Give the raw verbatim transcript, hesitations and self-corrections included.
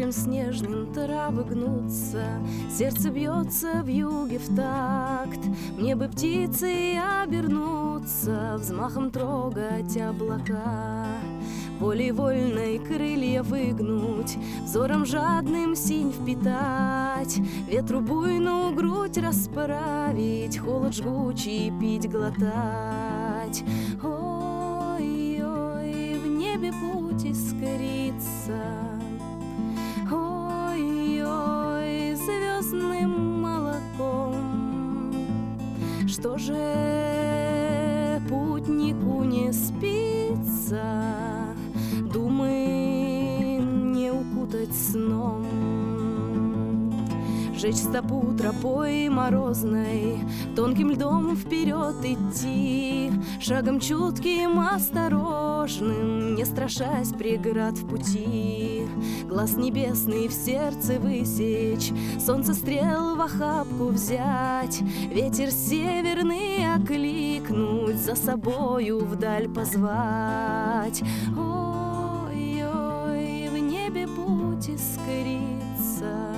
вихрем снежным травы гнутся, сердце бьется в юге в такт. Мне бы птицей обернуться, взмахом трогать облака, волей вольной крылья выгнуть, взором жадным синь впитать, ветру буйную грудь расправить, холод жгучий пить глотать. Ой-ой, в небе путь искрится, ой-ой, звездным молоком. Что же путнику не спится, думы не укутать сном? Жечь стопу тропой морозной, тонким льдом вперед идти, шагом чутким, осторожным, не страшась преград в пути. Глаз небесный в сердце высечь, солнце стрел в охапку взять, ветер северный окликнуть, за собою вдаль позвать. Ой-ой, в небе путь искрится,